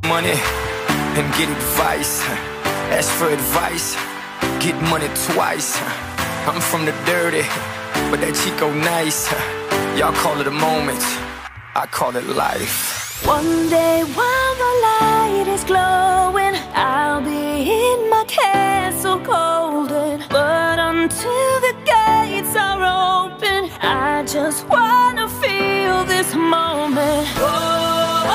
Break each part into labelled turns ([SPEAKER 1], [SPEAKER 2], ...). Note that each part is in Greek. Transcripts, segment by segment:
[SPEAKER 1] money and get advice. Ask for advice, get money twice. I'm from the dirty, but that Chico nice. Y'all call it a moment, I call it life.
[SPEAKER 2] One day while the light is glowing, I'll be in my castle golden. But until the gates are open, I just wanna feel this moment. Oh,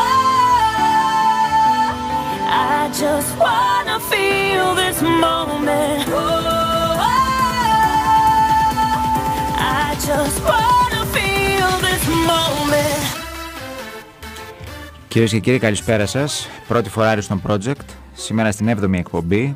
[SPEAKER 2] I just wanna feel this moment. Oh, I just wanna feel this moment.
[SPEAKER 3] Κυρίες και κύριοι, καλησπέρα σας. Πρώτη φορά στον Project, σήμερα στην 7η εκπομπή,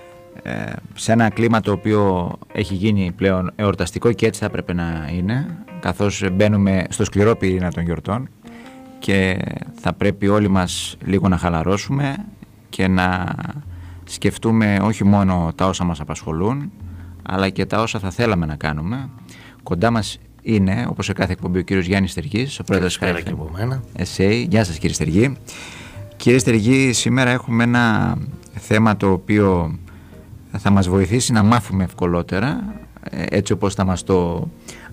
[SPEAKER 3] σε ένα κλίμα το οποίο έχει γίνει πλέον εορταστικό και έτσι θα έπρεπε να είναι, καθώς μπαίνουμε στο σκληρό πυρήνα των γιορτών και θα πρέπει όλοι μας λίγο να χαλαρώσουμε και να σκεφτούμε όχι μόνο τα όσα μας απασχολούν, αλλά και τα όσα θα θέλαμε να κάνουμε. Κοντά μας είναι, όπως σε κάθε εκπομπή, ο κύριος Γιάννης Στεργής, ο πρόεδρος της SA. Γεια σας, κύριε Στεργή. Κύριε Στεργή, σήμερα έχουμε ένα θέμα το οποίο θα μας βοηθήσει να μάθουμε ευκολότερα, έτσι όπως θα μας το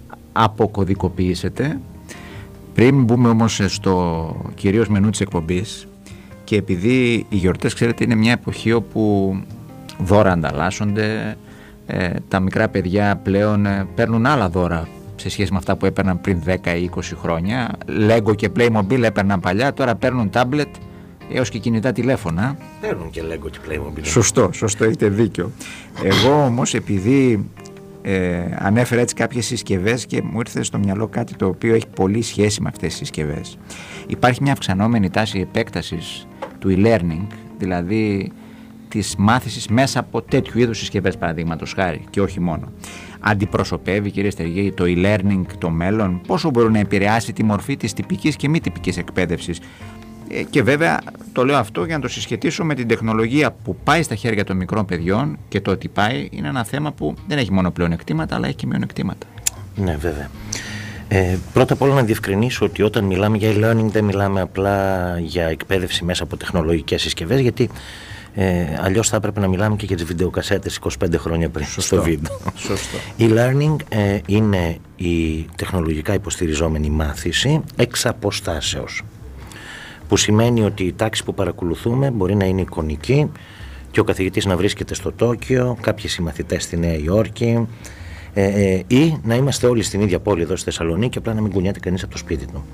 [SPEAKER 3] αποκωδικοποιήσετε. Πριν μπούμε όμως στο κυρίως μενού της εκπομπής, και επειδή οι γιορτές, ξέρετε, είναι μια εποχή όπου δώρα ανταλλάσσονται, τα μικρά παιδιά πλέον παίρνουν άλλα δώρα σε σχέση με αυτά που έπαιρναν πριν 10 ή 20 χρόνια. Lego και Playmobil έπαιρναν παλιά, τώρα παίρνουν tablet έως και κινητά τηλέφωνα.
[SPEAKER 4] Παίρνουν και Lego και Playmobil.
[SPEAKER 3] Σωστό, έχετε δίκιο. Εγώ όμως, επειδή ανέφερα έτσι κάποιες συσκευές και μου ήρθε στο μυαλό κάτι το οποίο έχει πολύ σχέση με αυτές τις συσκευές. Υπάρχει μια αυξανόμενη τάση επέκτασης του e-learning, δηλαδή της μάθησης μέσα από τέτοιου είδους συσκευές, παραδείγματος χάρη, και όχι μόνο. Αντιπροσωπεύει, κύριε Στεργή, το e-learning το μέλλον? Πόσο μπορεί να επηρεάσει τη μορφή της τυπικής και μη τυπικής εκπαίδευσης? Και βέβαια το λέω αυτό για να το συσχετίσω με την τεχνολογία που πάει στα χέρια των μικρών παιδιών, και το ότι πάει είναι ένα θέμα που δεν έχει μόνο πλεονεκτήματα, αλλά έχει και μειονεκτήματα.
[SPEAKER 4] Ναι, βέβαια. Πρώτα απ' όλα να διευκρινίσω ότι όταν μιλάμε για e-learning δεν μιλάμε απλά για εκπαίδευση μέσα από τεχνολογικές συσκευές, γιατί αλλιώς θα έπρεπε να μιλάμε και για τις βιντεοκασέτες 25 χρόνια πριν. Στο βίντεο.
[SPEAKER 3] Σωστό.
[SPEAKER 4] E-learning είναι η τεχνολογικά υποστηριζόμενη μάθηση εξ αποστάσεως, που σημαίνει ότι η τάξη που παρακολουθούμε μπορεί να είναι εικονική και ο καθηγητής να βρίσκεται στο Τόκιο, κάποιοι συμμαθητές στη Νέα Υόρκη, ή να είμαστε όλοι στην ίδια πόλη εδώ στη Θεσσαλονίκη, απλά να μην κουνιάται κανείς από το σπίτι του.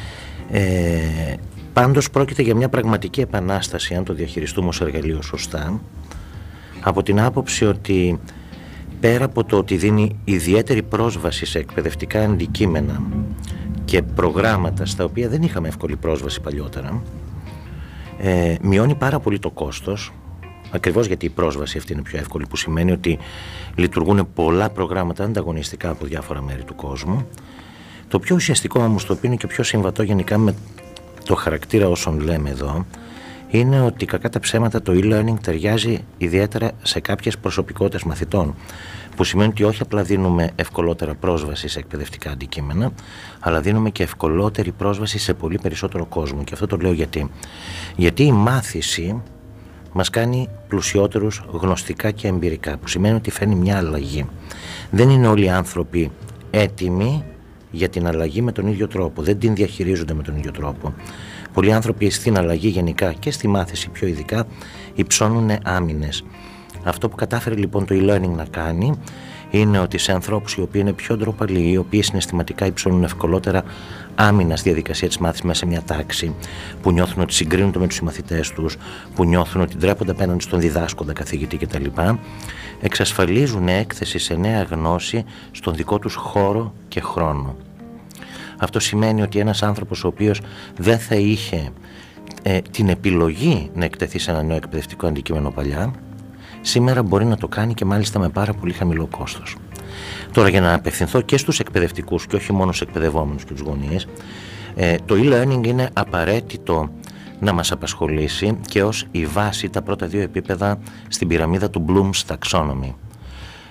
[SPEAKER 4] Πάντως πρόκειται για μια πραγματική επανάσταση, αν το διαχειριστούμε ως εργαλείο σωστά, από την άποψη ότι πέρα από το ότι δίνει ιδιαίτερη πρόσβαση σε εκπαιδευτικά αντικείμενα και προγράμματα στα οποία δεν είχαμε εύκολη πρόσβαση παλιότερα, μειώνει πάρα πολύ το κόστος, ακριβώς γιατί η πρόσβαση αυτή είναι πιο εύκολη, που σημαίνει ότι λειτουργούν πολλά προγράμματα ανταγωνιστικά από διάφορα μέρη του κόσμου. Το πιο ουσιαστικό όμως, το οποίο είναι και πιο συμβατό γενικά με το χαρακτήρα όσων λέμε εδώ, είναι ότι κακά τα ψέματα το e-learning ταιριάζει ιδιαίτερα σε κάποιες προσωπικότητες μαθητών, που σημαίνει ότι όχι απλά δίνουμε ευκολότερα πρόσβαση σε εκπαιδευτικά αντικείμενα, αλλά δίνουμε και ευκολότερη πρόσβαση σε πολύ περισσότερο κόσμο. Και αυτό το λέω γιατί η μάθηση μας κάνει πλουσιότερους γνωστικά και εμπειρικά, που σημαίνει ότι φέρνει μια αλλαγή. Δεν είναι όλοι οι άνθρωποι έτοιμοι για την αλλαγή με τον ίδιο τρόπο, δεν την διαχειρίζονται με τον ίδιο τρόπο. Πολλοί άνθρωποι στην αλλαγή γενικά και στη μάθηση πιο ειδικά υψώνουν άμυνες. Αυτό που κατάφερε λοιπόν το e-learning να κάνει είναι ότι σε ανθρώπους οι οποίοι είναι πιο ντροπαλοί, οι οποίοι συναισθηματικά υψώνουν ευκολότερα άμυνα στη διαδικασία της μάθησης μέσα σε μια τάξη, που νιώθουν ότι συγκρίνονται με τους συμμαθητές τους, που νιώθουν ότι ντρέπονται απέναντι στον διδάσκοντα, καθηγητή κτλ., εξασφαλίζουν έκθεση σε νέα γνώση στον δικό τους χώρο και χρόνο. Αυτό σημαίνει ότι ένας άνθρωπος ο οποίος δεν θα είχε την επιλογή να εκτεθεί σε ένα νέο εκπαιδευτικό αντικείμενο παλιά, σήμερα μπορεί να το κάνει και μάλιστα με πάρα πολύ χαμηλό κόστος. Τώρα, για να απευθυνθώ και στους εκπαιδευτικούς και όχι μόνο στους εκπαιδευόμενους και τους γονείς, το e-learning είναι απαραίτητο να μας απασχολήσει και ως η βάση, τα πρώτα δύο επίπεδα στην πυραμίδα του Bloom's Taxonomy.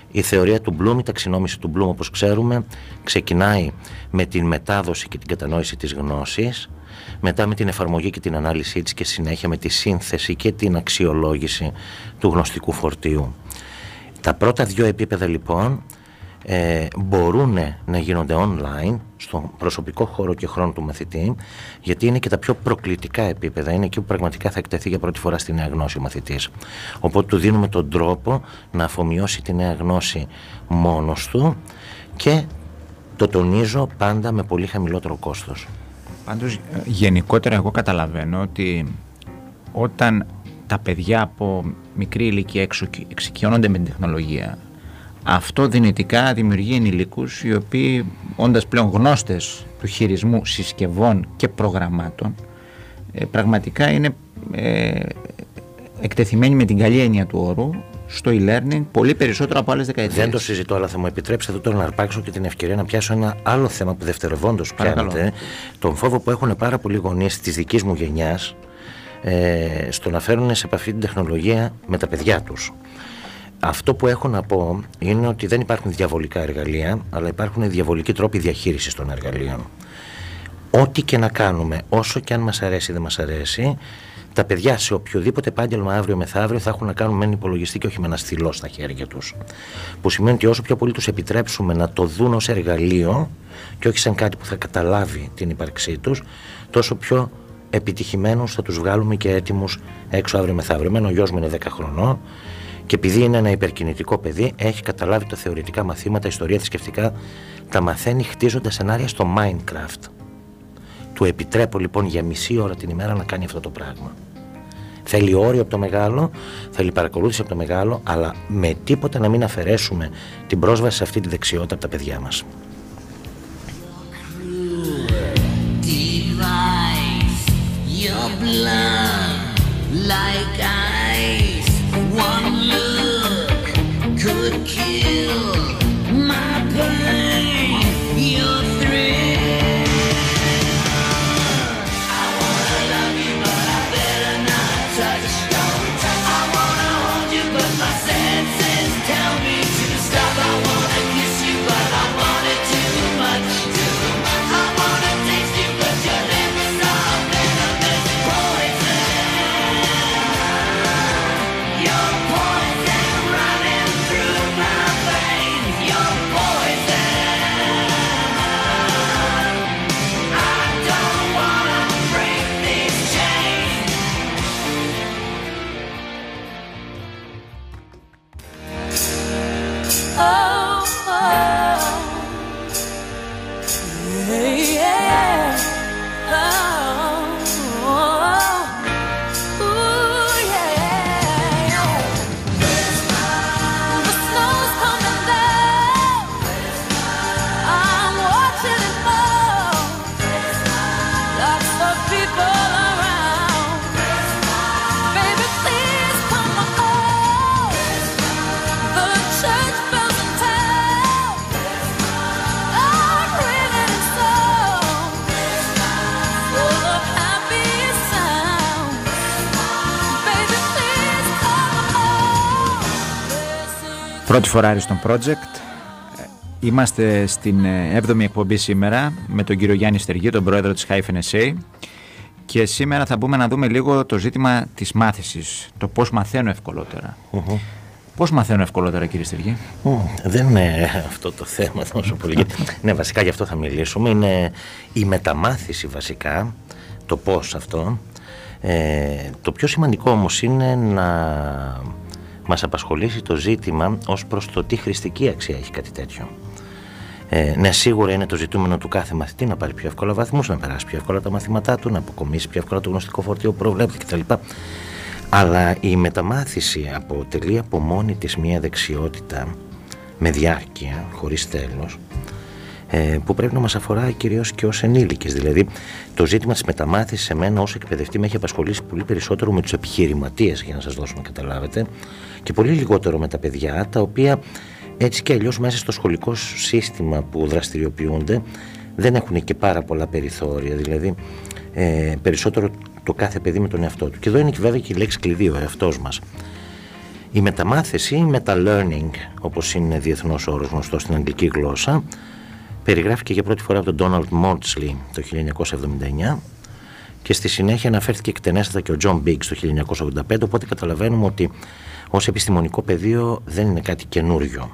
[SPEAKER 4] Η θεωρία του Bloom, η ταξινόμηση του Bloom, όπως ξέρουμε, ξεκινάει με την μετάδοση και την κατανόηση της γνώσης, μετά με την εφαρμογή και την ανάλυση της και συνέχεια με τη σύνθεση και την αξιολόγηση του γνωστικού φορτίου. Τα πρώτα 2 επίπεδα λοιπόν μπορούν να γίνονται online στον προσωπικό χώρο και χρόνο του μαθητή, γιατί είναι και τα πιο προκλητικά επίπεδα, είναι εκεί που πραγματικά θα εκτεθεί για πρώτη φορά στη νέα γνώση ο μαθητής. Οπότε του δίνουμε τον τρόπο να αφομοιώσει τη νέα γνώση μόνος του και το τονίζω πάντα με πολύ χαμηλότερο κόστος.
[SPEAKER 3] Πάντως γενικότερα εγώ καταλαβαίνω ότι όταν τα παιδιά από μικρή ηλικία εξοικειώνονται με την τεχνολογία, αυτό δυνητικά δημιουργεί ενηλίκους οι οποίοι, όντας πλέον γνώστες του χειρισμού συσκευών και προγραμμάτων, πραγματικά είναι εκτεθειμένοι με την καλή έννοια του όρου στο e-learning πολύ περισσότερο από άλλες δεκαετίες.
[SPEAKER 4] Δεν το συζητώ, αλλά θα μου επιτρέψετε τώρα να αρπάξω και την ευκαιρία να πιάσω ένα άλλο θέμα που δευτερευόντως πιάνετε. Τον φόβο που έχουν πάρα πολλοί γονείς της δικής μου γενιάς στο να φέρουν σε επαφή την τεχνολογία με τα παιδιά τους. Αυτό που έχω να πω είναι ότι δεν υπάρχουν διαβολικά εργαλεία, αλλά υπάρχουν διαβολικοί τρόποι διαχείρισης των εργαλείων. Ό,τι και να κάνουμε, όσο και αν μας αρέσει ή δεν μας αρέσει, τα παιδιά σε οποιοδήποτε επάγγελμα αύριο μεθαύριο θα έχουν να κάνουν με έναν υπολογιστή και όχι με ένα στυλό στα χέρια τους. Που σημαίνει ότι όσο πιο πολύ τους επιτρέψουμε να το δουν ως εργαλείο και όχι σαν κάτι που θα καταλάβει την ύπαρξή τους, τόσο πιο επιτυχημένους θα τους βγάλουμε και έτοιμους έξω αύριο μεθαύριο. Εμένα ο γιος μου είναι 10 χρονών. Και επειδή είναι ένα υπερκινητικό παιδί, έχει καταλάβει τα θεωρητικά μαθήματα, ιστορία, θρησκευτικά, τα μαθαίνει χτίζοντας σενάρια στο Minecraft. Του επιτρέπω λοιπόν για μισή ώρα την ημέρα να κάνει αυτό το πράγμα. Θέλει όριο από το μεγάλο, θέλει παρακολούθηση από το μεγάλο, αλλά με τίποτα να μην αφαιρέσουμε την πρόσβαση σε αυτή τη δεξιότητα από τα παιδιά μας.
[SPEAKER 5] One look could kill my pain, your thrill. I wanna love you, but I better not touch. I wanna hold you, but my senses tell me to stop. I wanna kiss you, but I want it too much. I wanna taste you, but your lips are venomous poison. Your poison running through my veins. Your poison. I don't wanna break these chains.
[SPEAKER 2] Oh, oh, yeah, oh, ooh, yeah. The snow's coming down. I'm watching it fall. Lots of people around. Baby, please come home. The church bells in town are ringing songs full of happy sounds. Baby, please come home.
[SPEAKER 3] Πρώτη φορά Άριστον Project. Είμαστε στην 7η εκπομπή σήμερα με τον κύριο Γιάννη Στεργή, τον πρόεδρο της HyphenSA, και σήμερα θα μπούμε να δούμε λίγο το ζήτημα της μάθησης, το πώς μαθαίνω ευκολότερα. Πώς μαθαίνω ευκολότερα, κύριε Στεργή?
[SPEAKER 4] Δεν είναι αυτό το θέμα τόσο πολύ. Ναι, βασικά γι' αυτό θα μιλήσουμε. Είναι η μεταμάθηση βασικά, το πώς αυτό. Το πιο σημαντικό όμως είναι να μας απασχολήσει το ζήτημα ως προς το τι χρηστική αξία έχει κάτι τέτοιο. Ναι, σίγουρα είναι το ζητούμενο του κάθε μαθητή να πάρει πιο εύκολα βαθμούς, να περάσει πιο εύκολα τα μαθήματά του, να αποκομίσει πιο εύκολα το γνωστικό φορτίο που προβλέπεται κτλ. Αλλά η μεταμάθηση αποτελεί από μόνη της μια δεξιότητα με διάρκεια, χωρίς τέλος, που πρέπει να μας αφορά κυρίως και ως ενήλικες. Δηλαδή, το ζήτημα της μεταμάθησης σε μένα ως εκπαιδευτή με έχει απασχολήσει πολύ περισσότερο με τους επιχειρηματίες, για να σας δώσω να καταλάβετε, και πολύ λιγότερο με τα παιδιά, τα οποία έτσι και αλλιώς μέσα στο σχολικό σύστημα που δραστηριοποιούνται δεν έχουν και πάρα πολλά περιθώρια. Δηλαδή, περισσότερο το κάθε παιδί με τον εαυτό του. Και εδώ είναι και βέβαια και η λέξη κλειδί, ο εαυτός μας. Η μεταμάθηση, η meta-learning, όπως είναι διεθνώς όρος γνωστό στην αγγλική γλώσσα, περιγράφηκε για πρώτη φορά από τον Donald Maudsley το 1979 και στη συνέχεια αναφέρθηκε εκτενέστατα και ο John Biggs το 1985, οπότε καταλαβαίνουμε ότι ως επιστημονικό πεδίο δεν είναι κάτι καινούριο.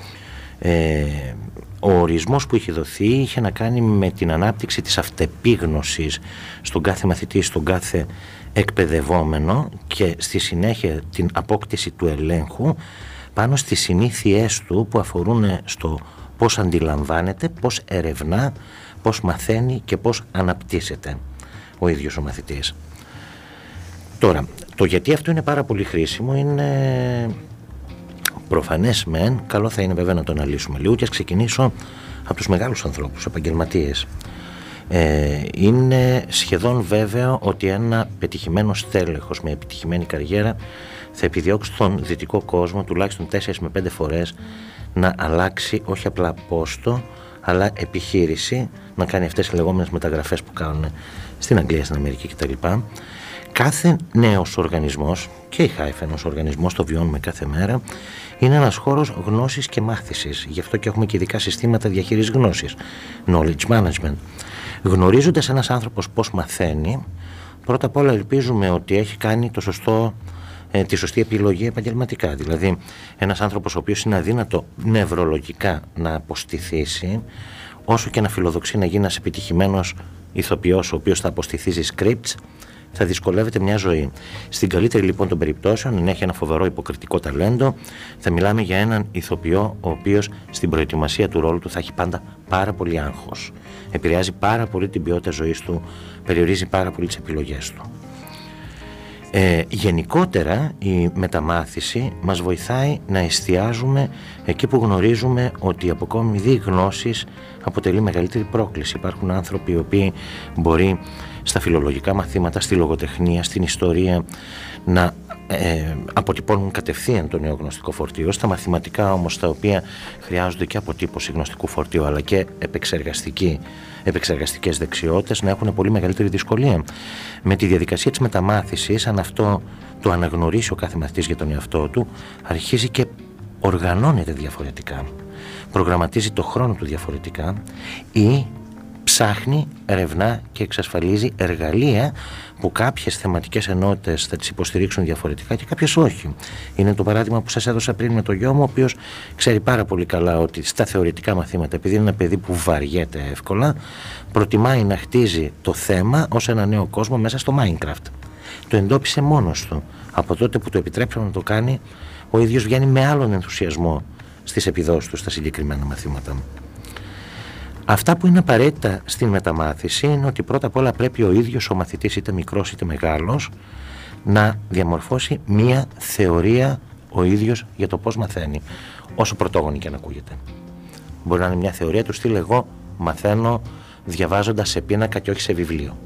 [SPEAKER 4] Ο ορισμός που είχε δοθεί είχε να κάνει με την ανάπτυξη της αυτεπίγνωσης στον κάθε μαθητή, στον κάθε εκπαιδευόμενο και στη συνέχεια την απόκτηση του ελέγχου πάνω στις συνήθειές του που αφορούν στο πώς αντιλαμβάνεται, πώς ερευνά, πώς μαθαίνει και πώς αναπτύσσεται ο ίδιος ο μαθητής. Τώρα, το γιατί αυτό είναι πάρα πολύ χρήσιμο είναι προφανές μεν, καλό θα είναι βέβαια να το αναλύσουμε λίγο και ας ξεκινήσω από τους μεγάλους ανθρώπους, επαγγελματίες. Είναι σχεδόν βέβαιο ότι ένα πετυχημένο στέλεχος με επιτυχημένη καριέρα θα επιδιώξει στον δυτικό κόσμο τουλάχιστον 4 με 5 φορές να αλλάξει όχι απλά πόστο αλλά επιχείρηση, να κάνει αυτές τις λεγόμενες μεταγραφές που κάνουν στην Αγγλία, στην Αμερική κτλ. Κάθε νέος οργανισμός, και η Hyphen ως οργανισμός, το βιώνουμε κάθε μέρα, είναι ένας χώρος γνώσης και μάθησης. Γι' αυτό και έχουμε και ειδικά συστήματα διαχείρισης γνώσης, knowledge management. Γνωρίζοντας ένας άνθρωπος πώς μαθαίνει, πρώτα απ' όλα ελπίζουμε ότι έχει κάνει τη σωστή επιλογή επαγγελματικά. Δηλαδή, ένας άνθρωπος ο οποίος είναι αδύνατο νευρολογικά να αποστηθήσει, όσο και να φιλοδοξεί να γίνει ένας επιτυχημένος ηθοποιός, ο οποίος θα αποστηθίζει scripts, θα δυσκολεύεται μια ζωή. Στην καλύτερη λοιπόν των περιπτώσεων, αν έχει ένα φοβερό υποκριτικό ταλέντο, θα μιλάμε για έναν ηθοποιό ο οποίος στην προετοιμασία του ρόλου του θα έχει πάντα πάρα πολύ άγχος. Επηρεάζει πάρα πολύ την ποιότητα ζωής του, περιορίζει πάρα πολύ τις επιλογές του. Γενικότερα η μεταμάθηση μας βοηθάει να εστιάζουμε εκεί που γνωρίζουμε ότι η αποκομιδή γνώσης αποτελεί μεγαλύτερη πρόκληση. Υπάρχουν άνθρωποι οι οποίοι μπορεί στα φιλολογικά μαθήματα, στη λογοτεχνία, στην ιστορία να αποτυπώνουν κατευθείαν το νέο γνωστικό φορτίο. Στα μαθηματικά όμως, τα οποία χρειάζονται και αποτύπωση γνωστικού φορτίου αλλά και επεξεργαστικές δεξιότητες, να έχουν πολύ μεγαλύτερη δυσκολία. Με τη διαδικασία της μεταμάθησης, αν αυτό το αναγνωρίσει ο κάθε μαθητής για τον εαυτό του, αρχίζει και οργανώνεται διαφορετικά, προγραμματίζει το χρόνο του διαφορετικά ή ψάχνει, ερευνά και εξασφαλίζει εργαλεία που κάποιες θεματικές ενότητες θα τις υποστηρίξουν διαφορετικά και κάποιες όχι. Είναι το παράδειγμα που σας έδωσα πριν με το γιο μου, ο οποίος ξέρει πάρα πολύ καλά ότι στα θεωρητικά μαθήματα, επειδή είναι ένα παιδί που βαριέται εύκολα, προτιμάει να χτίζει το θέμα ως ένα νέο κόσμο μέσα στο Minecraft. Το εντόπισε μόνος του. Από τότε που το επιτρέψαμε να το κάνει, ο ίδιος βγαίνει με άλλον ενθουσιασμό στις επιδόσεις του στα συγκεκριμένα μαθήματα. Αυτά που είναι απαραίτητα στην μεταμάθηση είναι ότι πρώτα απ' όλα πρέπει ο ίδιος ο μαθητής, είτε μικρός είτε μεγάλος, να διαμορφώσει μία θεωρία ο ίδιος για το πώς μαθαίνει, όσο πρωτόγονη και αν ακούγεται. Μπορεί να είναι μια θεωρία του στυλ εγώ μαθαίνω διαβάζοντας σε πίνακα και όχι σε βιβλίο.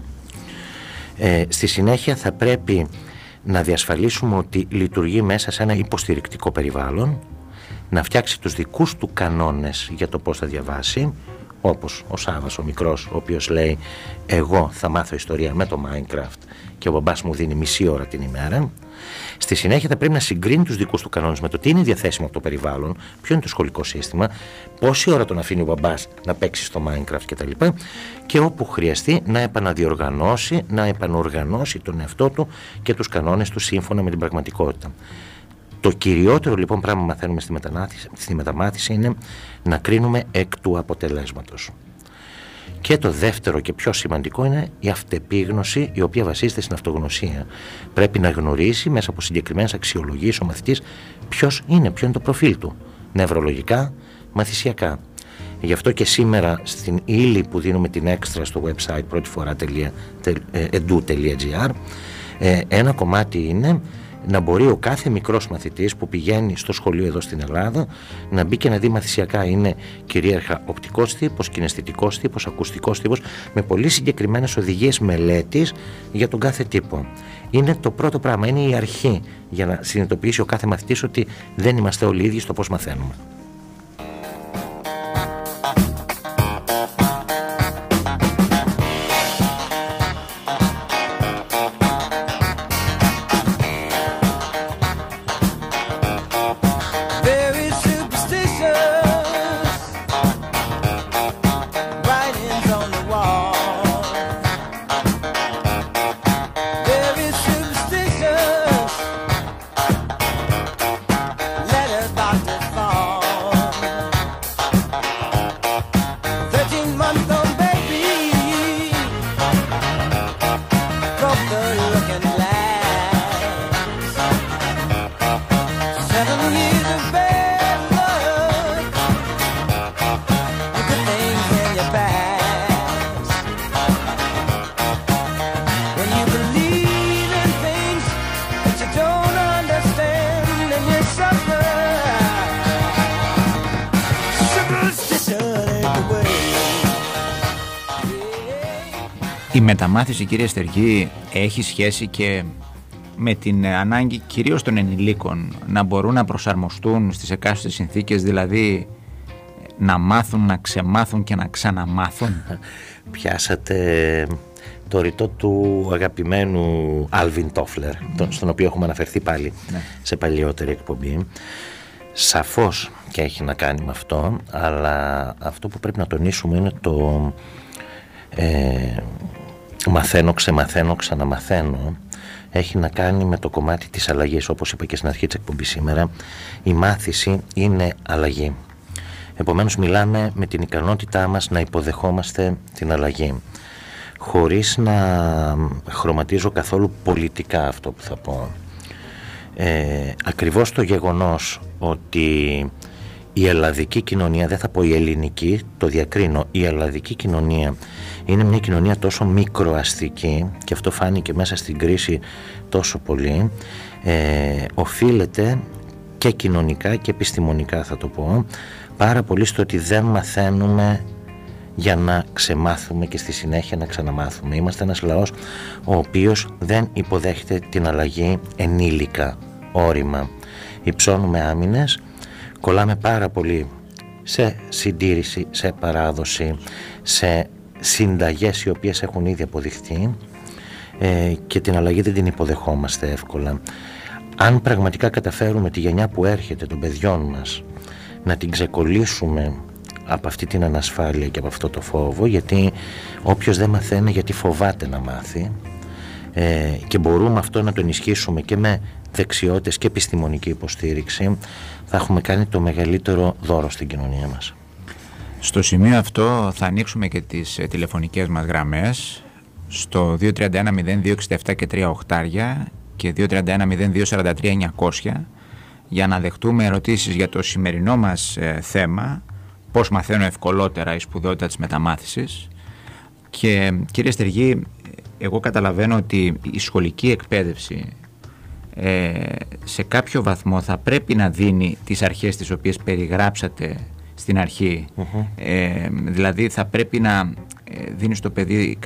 [SPEAKER 4] Στη συνέχεια θα πρέπει να διασφαλίσουμε ότι λειτουργεί μέσα σε ένα υποστηρικτικό περιβάλλον, να φτιάξει τους δικούς του κανόνες για το πώς θα διαβάσει, όπως ο Σάββας ο μικρός, ο οποίος λέει εγώ θα μάθω ιστορία με το Minecraft και ο μπαμπάς μου δίνει μισή ώρα την ημέρα. Στη συνέχεια θα πρέπει να συγκρίνει τους δικούς του κανόνες με το τι είναι διαθέσιμο από το περιβάλλον, ποιο είναι το σχολικό σύστημα, πόση ώρα τον αφήνει ο μπαμπάς να παίξει στο Minecraft κτλ. Και όπου χρειαστεί να επαναδιοργανώσει, να επανοργανώσει τον εαυτό του και τους κανόνες του σύμφωνα με την πραγματικότητα. Το κυριότερο λοιπόν πράγμα που μαθαίνουμε στη μεταμάθηση είναι να κρίνουμε εκ του αποτελέσματος. Και το δεύτερο και πιο σημαντικό είναι η αυτεπίγνωση, η οποία βασίζεται στην αυτογνωσία. Πρέπει να γνωρίσει μέσα από συγκεκριμένες αξιολογίες ο μαθητής ποιος είναι, ποιο είναι το προφίλ του, νευρολογικά, μαθησιακά. Γι' αυτό και σήμερα στην ύλη που δίνουμε την έξτρα στο website πρώτηφορά.edu.gr ένα κομμάτι είναι να μπορεί ο κάθε μικρός μαθητής που πηγαίνει στο σχολείο εδώ στην Ελλάδα να μπει και να δει μαθησιακά. Είναι κυρίαρχα οπτικός τύπος, κιναισθητικός τύπος, ακουστικός τύπος, με πολύ συγκεκριμένες οδηγίες μελέτης για τον κάθε τύπο. Είναι το πρώτο πράγμα, είναι η αρχή για να συνειδητοποιήσει ο κάθε μαθητής ότι δεν είμαστε όλοι ίδιοι στο πώς μαθαίνουμε.
[SPEAKER 3] Η μεταμάθηση, κύριε Στεργή, έχει σχέση και με την ανάγκη κυρίως των ενηλίκων να μπορούν να προσαρμοστούν στις εκάστοτε συνθήκες, δηλαδή να μάθουν, να ξεμάθουν και να ξαναμάθουν.
[SPEAKER 4] Πιάσατε το ρητό του αγαπημένου Άλβιν Τόφλερ, στον οποίο έχουμε αναφερθεί πάλι σε παλιότερη εκπομπή. Σαφώς και έχει να κάνει με αυτό, αλλά αυτό που πρέπει να τονίσουμε είναι το μαθαίνω, ξεμαθαίνω, ξαναμαθαίνω. Έχει να κάνει με το κομμάτι της αλλαγής. Όπως είπα και στην αρχή της εκπομπής σήμερα, η μάθηση είναι αλλαγή. Επομένως μιλάμε με την ικανότητά μας να υποδεχόμαστε την αλλαγή, χωρίς να χρωματίζω καθόλου πολιτικά αυτό που θα πω. Ακριβώς το γεγονός ότι η ελλαδική κοινωνία, δεν θα πω η ελληνική, το διακρίνω, η ελλαδική κοινωνία είναι μια κοινωνία τόσο μικροαστική, και αυτό φάνηκε μέσα στην κρίση τόσο πολύ, οφείλεται και κοινωνικά και επιστημονικά, θα το πω, πάρα πολύ στο ότι δεν μαθαίνουμε για να ξεμάθουμε και στη συνέχεια να ξαναμάθουμε. Είμαστε ένας λαός ο οποίος δεν υποδέχεται την αλλαγή ενήλικα, όρημα. Υψώνουμε άμυνες, κολλάμε πάρα πολύ σε συντήρηση, σε παράδοση, σε συνταγές οι οποίες έχουν ήδη αποδειχθεί, και την αλλαγή δεν την υποδεχόμαστε εύκολα. Αν πραγματικά καταφέρουμε τη γενιά που έρχεται των παιδιών μας να την ξεκολλήσουμε από αυτή την ανασφάλεια και από αυτό το φόβο, γιατί όποιος δεν μαθαίνει γιατί φοβάται να μάθει, και μπορούμε αυτό να το ενισχύσουμε και με δεξιότητες και επιστημονική υποστήριξη, θα έχουμε κάνει το μεγαλύτερο δώρο στην κοινωνία μας.
[SPEAKER 3] Στο σημείο αυτό θα ανοίξουμε και τις τηλεφωνικές μας γραμμές στο 231-0267 και 3 οχτάρια και 231-0243-900 για να δεχτούμε ερωτήσεις για το σημερινό μας θέμα, πώς μαθαίνω ευκολότερα η σπουδαιότητα της μεταμάθησης. Και κύριε Στεργή, εγώ καταλαβαίνω ότι η σχολική εκπαίδευση σε κάποιο βαθμό θα πρέπει να δίνει τις αρχές τις οποίες περιγράψατε στην αρχή. Δηλαδή θα πρέπει να δίνει στο παιδί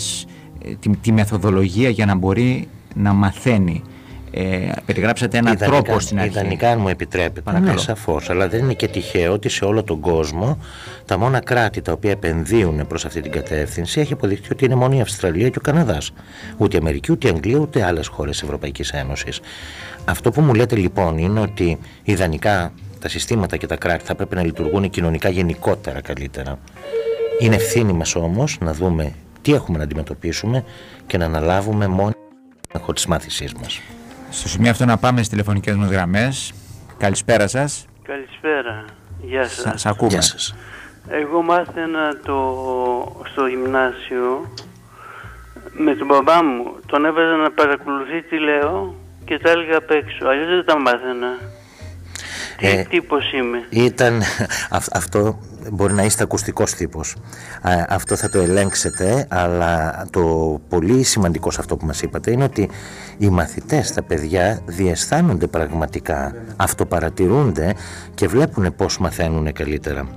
[SPEAKER 3] τη μεθοδολογία για να μπορεί να μαθαίνει. Περιγράψατε έναν τρόπο στην αρχή.
[SPEAKER 4] Ιδανικά, αν μου επιτρέπετε. Ναι, σαφώς, αλλά δεν είναι και τυχαίο ότι σε όλο τον κόσμο τα μόνα κράτη τα οποία επενδύουν προς αυτή την κατεύθυνση έχει αποδειχθεί ότι είναι μόνο η Αυστραλία και ο Καναδάς. Ούτε η Αμερική, ούτε η Αγγλία, ούτε άλλες χώρες της Ευρωπαϊκής Ένωσης. Αυτό που μου λέτε λοιπόν είναι ότι ιδανικά τα συστήματα και τα κράτη θα πρέπει να λειτουργούν κοινωνικά γενικότερα καλύτερα. Είναι ευθύνη μας όμως να δούμε τι έχουμε να αντιμετωπίσουμε και να αναλάβουμε μόνο της μάθησής μας.
[SPEAKER 3] Στο σημείο αυτό να πάμε στις τηλεφωνικές μας γραμμές. Καλησπέρα σας.
[SPEAKER 6] Καλησπέρα. Γεια σας.
[SPEAKER 3] Σας ακούμε.
[SPEAKER 4] Γεια σας.
[SPEAKER 6] Εγώ μάθαινα στο γυμνάσιο με τον μπαμπά μου. Τον έβαζα να παρακολουθεί τι λέω και τα έλεγα απ' έξω. Αλλιώς δεν τα μάθαινα. Τι τύπος είμαι.
[SPEAKER 4] Αυτό μπορεί να είστε ακουστικός τύπος. Αυτό θα το ελέγξετε, αλλά το πολύ σημαντικό σε αυτό που μας είπατε είναι ότι οι μαθητές, τα παιδιά, διαισθάνονται πραγματικά, αυτοπαρατηρούνται και βλέπουν πώς μαθαίνουν καλύτερα.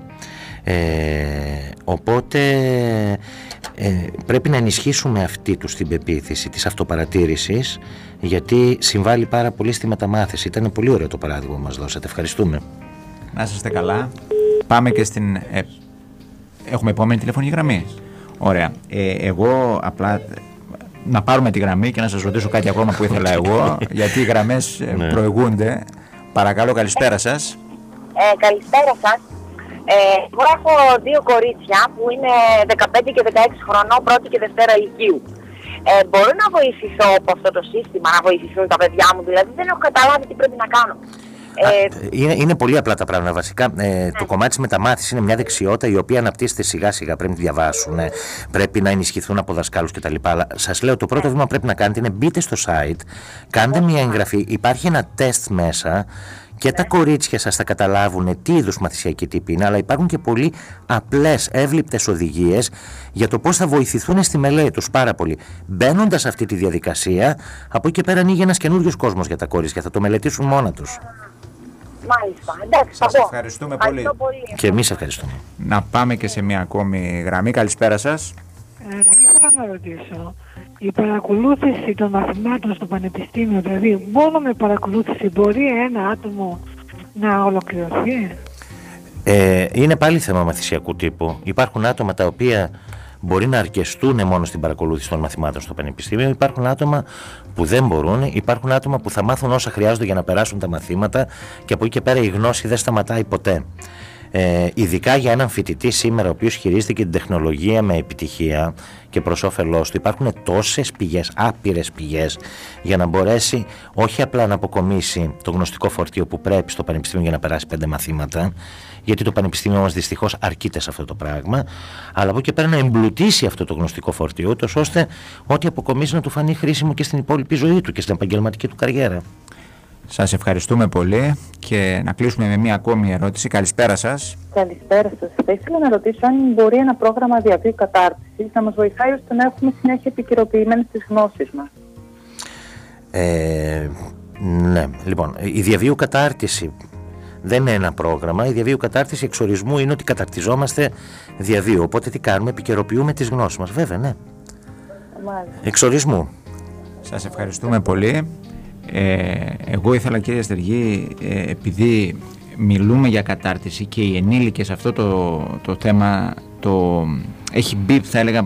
[SPEAKER 4] Οπότε πρέπει να ενισχύσουμε αυτή τους την πεποίθηση της αυτοπαρατήρησης, γιατί συμβάλλει πάρα πολύ στη μεταμάθηση. Ήταν πολύ ωραίο το παράδειγμα που μας δώσατε. Ευχαριστούμε.
[SPEAKER 3] Να είστε καλά. Πάμε και στην... Έχουμε επόμενη τηλεφωνική γραμμή. Ωραία. Εγώ απλά να πάρουμε τη γραμμή και να σας ρωτήσω κάτι ακόμα που ήθελα εγώ, γιατί οι γραμμές προηγούνται. Παρακαλώ, καλησπέρα σας.
[SPEAKER 7] Καλησπέρα σας. Εγώ έχω δύο κορίτσια που είναι 15 και 16 χρονών, πρώτη και δευτέρα ηλικίου. Μπορώ να βοηθηθώ από αυτό το σύστημα, να βοηθηθούν τα παιδιά μου, δηλαδή δεν έχω καταλάβει τι πρέπει να κάνω.
[SPEAKER 4] Είναι πολύ απλά τα πράγματα. Βασικά, το κομμάτι της μεταμάθησης είναι μια δεξιότητα η οποία αναπτύσσεται σιγά σιγά. Πρέπει να διαβάσουν, πρέπει να ενισχυθούν από δασκάλους κτλ. Αλλά σας λέω, το πρώτο βήμα πρέπει να κάνετε είναι μπείτε στο site, κάντε μια εγγραφή. Υπάρχει ένα τεστ μέσα. Και τα κορίτσια σας θα καταλάβουν τι είδους μαθησιακή τύπη είναι, αλλά υπάρχουν και πολύ απλές, εύληπτες οδηγίες για το πώς θα βοηθηθούν στη μελέτη τους πάρα πολύ. Μπαίνοντας σε αυτή τη διαδικασία, από εκεί και πέρα ανοίγει ένας καινούριος κόσμος για τα κορίτσια, θα το μελετήσουν μόνα τους.
[SPEAKER 7] Μάλιστα, εντάξει,
[SPEAKER 3] σας ευχαριστούμε πολύ.
[SPEAKER 4] Και εμείς ευχαριστούμε.
[SPEAKER 3] Να πάμε και σε μια ακόμη γραμμή. Καλησπέρα σας.
[SPEAKER 8] Ήθελα ήθελα να ρωτήσω, η παρακολούθηση των μαθημάτων στο πανεπιστήμιο, δηλαδή μόνο με παρακολούθηση μπορεί ένα άτομο να ολοκληρωθεί?
[SPEAKER 4] Είναι πάλι θέμα μαθησιακού τύπου. Υπάρχουν άτομα τα οποία μπορεί να αρκεστούν μόνο στην παρακολούθηση των μαθημάτων στο πανεπιστήμιο. Υπάρχουν άτομα που δεν μπορούν. Υπάρχουν άτομα που θα μάθουν όσα χρειάζονται για να περάσουν τα μαθήματα και από εκεί και πέρα η γνώση δεν σταματάει ποτέ. Ειδικά για έναν φοιτητή σήμερα ο οποίος χειρίζεται και την τεχνολογία με επιτυχία και προς όφελός του, υπάρχουν τόσες πηγές, άπειρες πηγές, για να μπορέσει όχι απλά να αποκομίσει το γνωστικό φορτίο που πρέπει στο πανεπιστήμιο για να περάσει 5 μαθήματα, γιατί το πανεπιστήμιο μας δυστυχώς αρκείται σε αυτό το πράγμα, αλλά από εκεί πέρα να εμπλουτίσει αυτό το γνωστικό φορτίο, τόσο ώστε ό,τι αποκομίσει να του φανεί χρήσιμο και στην υπόλοιπη ζωή του και στην επαγγελματική του καριέρα.
[SPEAKER 3] Σας ευχαριστούμε πολύ και να κλείσουμε με μία ακόμη ερώτηση. Καλησπέρα σας.
[SPEAKER 9] Καλησπέρα σας. Θα ήθελα να ρωτήσω αν μπορεί ένα πρόγραμμα διαβίου κατάρτισης να μας βοηθάει ώστε να έχουμε συνέχεια επικαιροποιημένες τις γνώσεις μας.
[SPEAKER 4] Ναι, λοιπόν, η διαβίου κατάρτιση δεν είναι ένα πρόγραμμα. Η διαβίου κατάρτιση εξορισμού είναι ότι καταρτιζόμαστε διαβίου. Οπότε τι κάνουμε, επικαιροποιούμε τις γνώσεις μας. Βέβαια, ναι.
[SPEAKER 9] Μάλιστα.
[SPEAKER 4] Εξορισμού.
[SPEAKER 3] Σας ευχαριστούμε πολύ. Εγώ ήθελα, κύριε Στεργή, επειδή μιλούμε για κατάρτιση και οι ενήλικες αυτό το θέμα έχει μπει, θα έλεγα,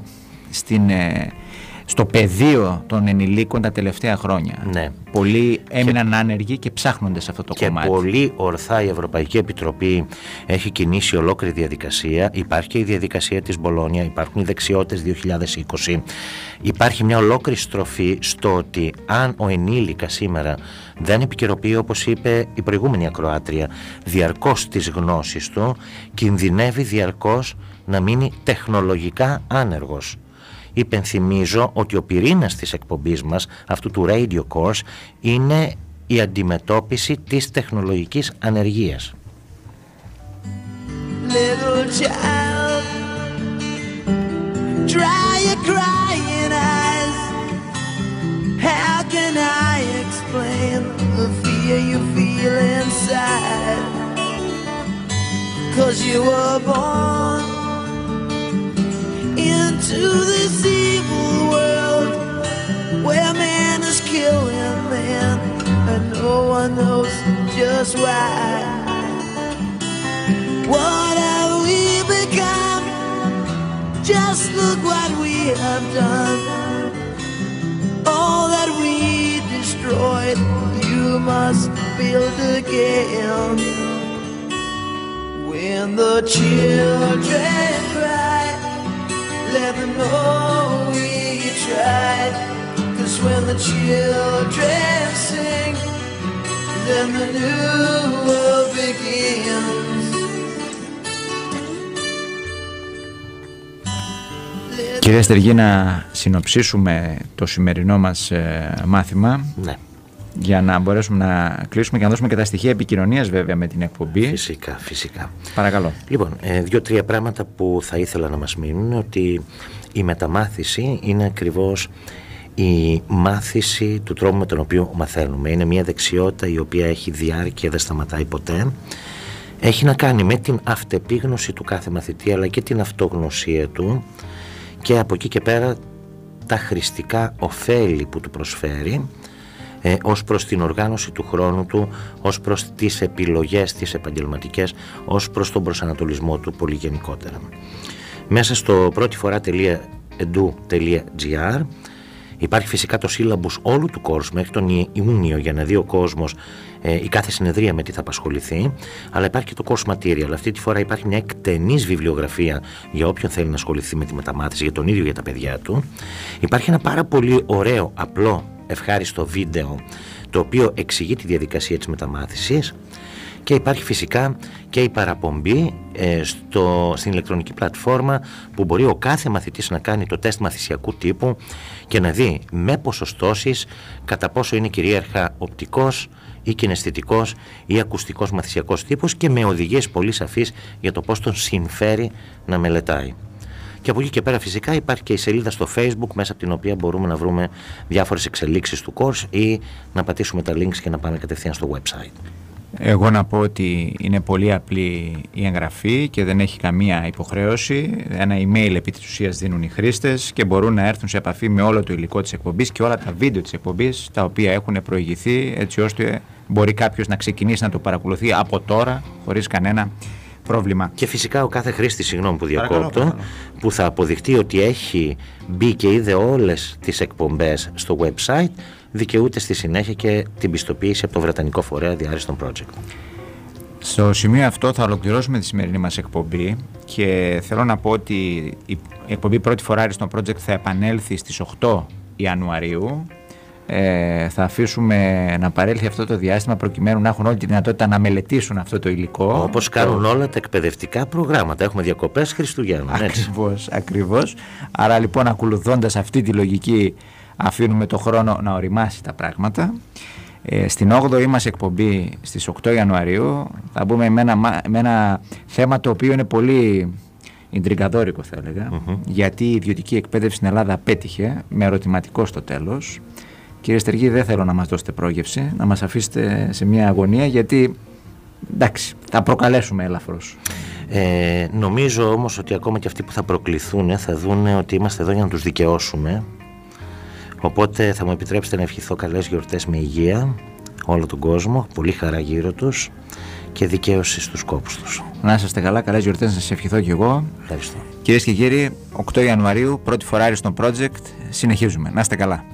[SPEAKER 3] στο πεδίο των ενηλίκων τα τελευταία χρόνια.
[SPEAKER 4] Ναι.
[SPEAKER 3] Πολλοί έμειναν άνεργοι και ψάχνονται σε αυτό το κομμάτι.
[SPEAKER 4] Και πολύ ορθά η Ευρωπαϊκή Επιτροπή έχει κινήσει ολόκληρη διαδικασία. Υπάρχει και η διαδικασία της Μπολόνια, υπάρχουν οι δεξιότητες 2020. Υπάρχει μια ολόκληρη στροφή στο ότι αν ο ενήλικας σήμερα δεν επικαιροποιεί, όπως είπε η προηγούμενη ακροάτρια, διαρκώς τις γνώσεις του, κινδυνεύει διαρκώς να μείνει τεχνολογικά άνεργος. Υπενθυμίζω ότι ο πυρήνας της εκπομπής μας, αυτού του Radio Course, είναι η αντιμετώπιση της τεχνολογικής ανεργίας.
[SPEAKER 5] Little child, dry your crying eyes. How can I explain the fear you feel inside? 'Cause you were born into this evil world where man is killing man and no one knows just why. What have we become? Just look what we have done. All that we destroyed, you must build again. When the children cry, let them know we tried. 'Cause when the children sing, then the new world begins.
[SPEAKER 3] Κύριε Στεργή, να συνοψίσουμε το σημερινό μας μάθημα.
[SPEAKER 4] Ναι.
[SPEAKER 3] Για να μπορέσουμε να κλείσουμε και να δώσουμε και τα στοιχεία επικοινωνίας βέβαια με την εκπομπή.
[SPEAKER 4] Φυσικά, φυσικά.
[SPEAKER 3] Παρακαλώ.
[SPEAKER 4] Λοιπόν, 2-3 πράγματα που θα ήθελα να μας μείνουν, ότι η μεταμάθηση είναι ακριβώς η μάθηση του τρόπου με τον οποίο μαθαίνουμε. Είναι μια δεξιότητα η οποία έχει διάρκεια, δεν σταματάει ποτέ. Έχει να κάνει με την αυτεπίγνωση του κάθε μαθητή, αλλά και την αυτογνωσία του, και από εκεί και πέρα τα χρηστικά ωφέλη που του προσφέρει, ως προς την οργάνωση του χρόνου του, ως προς τις επιλογές τις επαγγελματικές, ως προς τον προσανατολισμό του πολύ γενικότερα. Μέσα στο πρώτηφορά.edu.gr υπάρχει φυσικά το σύλλαμπους όλου του course μέχρι τον Ιούνιο, για να δει ο κόσμος η κάθε συνεδρία με τι θα απασχοληθεί, αλλά υπάρχει και το course material. Αυτή τη φορά υπάρχει μια εκτενής βιβλιογραφία για όποιον θέλει να ασχοληθεί με τη μεταμάθηση, για τον ίδιο, για τα παιδιά του. Υπάρχει ένα πάρα πολύ ωραίο, απλό, ευχάριστο βίντεο το οποίο εξηγεί τη διαδικασία της μεταμάθησης, και υπάρχει φυσικά και η παραπομπή στην ηλεκτρονική πλατφόρμα που μπορεί ο κάθε μαθητής να κάνει το τεστ μαθησιακού τύπου και να δει με ποσοστώσεις κατά πόσο είναι κυρίαρχα οπτικός ή κιναισθητικός ή ακουστικός μαθησιακός τύπος, και με οδηγίες πολύ σαφείς για το πώς τον συμφέρει να μελετάει. Και από εκεί και πέρα φυσικά υπάρχει και η σελίδα στο Facebook, μέσα από την οποία μπορούμε να βρούμε διάφορες εξελίξεις του course ή να πατήσουμε τα links και να πάμε κατευθείαν στο website.
[SPEAKER 3] Εγώ να πω ότι είναι πολύ απλή η εγγραφή και δεν έχει καμία υποχρέωση. Ένα email επί της ουσίας δίνουν οι χρήστες και μπορούν να έρθουν σε επαφή με όλο το υλικό της εκπομπής και όλα τα βίντεο της εκπομπής, τα οποία έχουν προηγηθεί, έτσι ώστε μπορεί κάποιος να ξεκινήσει να το παρακολουθεί από τώρα χωρίς κανένα πρόβλημα.
[SPEAKER 4] Και φυσικά ο κάθε χρήστης, συγγνώμη που διακόπτω, που θα αποδειχτεί ότι έχει μπει και είδε όλες τις εκπομπές στο website, δικαιούται στη συνέχεια και την πιστοποίηση από το Βρετανικό Φορέα Διάρρηστον Project.
[SPEAKER 3] Στο σημείο αυτό θα ολοκληρώσουμε τη σημερινή μας εκπομπή και θέλω να πω ότι η εκπομπή Πρώτη Φορά Άριστον Project θα επανέλθει στις 8 Ιανουαρίου. Θα αφήσουμε να παρέλθει αυτό το διάστημα προκειμένου να έχουν όλη τη δυνατότητα να μελετήσουν αυτό το υλικό.
[SPEAKER 4] Όπως κάνουν όλα τα εκπαιδευτικά προγράμματα. Έχουμε διακοπές Χριστουγέννων.
[SPEAKER 3] Ακριβώς. Άρα λοιπόν, ακολουθώντας αυτή τη λογική, αφήνουμε το χρόνο να οριμάσει τα πράγματα. Στην 8η μας εκπομπή στις 8 Ιανουαρίου θα μπούμε με ένα θέμα το οποίο είναι πολύ ιντριγκαδόρικο, θα έλεγα, γιατί η ιδιωτική εκπαίδευση στην Ελλάδα πέτυχε με ερωτηματικό στο τέλος. Κύριε Στεργή, δεν θέλω να μας δώσετε πρόγευση, να μας αφήσετε σε μια αγωνία, γιατί εντάξει, θα προκαλέσουμε ελαφρώς.
[SPEAKER 4] Νομίζω όμως ότι ακόμα και αυτοί που θα προκληθούν θα δουν ότι είμαστε εδώ για να τους δικαιώσουμε. Οπότε θα μου επιτρέψετε να ευχηθώ καλές γιορτές με υγεία όλο τον κόσμο, πολύ χαρά γύρω τους και δικαίωση στους κόπους τους.
[SPEAKER 3] Να είσαστε καλά, καλές γιορτές να σας ευχηθώ κι εγώ.
[SPEAKER 4] Ευχαριστώ.
[SPEAKER 3] Κυρίες και κύριοι, 8 Ιανουαρίου, Πρώτη Φορά Άριστον Project, συνεχίζουμε. Να είστε καλά.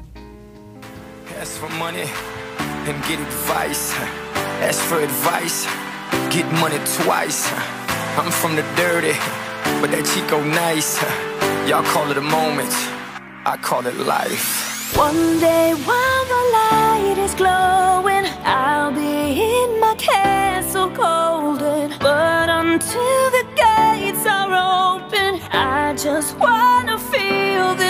[SPEAKER 1] Ask for money and get advice. Ask for advice, get money twice. I'm from the dirty, but that Chico nice. Y'all call it a moment, I call it life.
[SPEAKER 2] One day while the light is glowing, I'll be in my castle golden. But until the gates are open, I just wanna feel the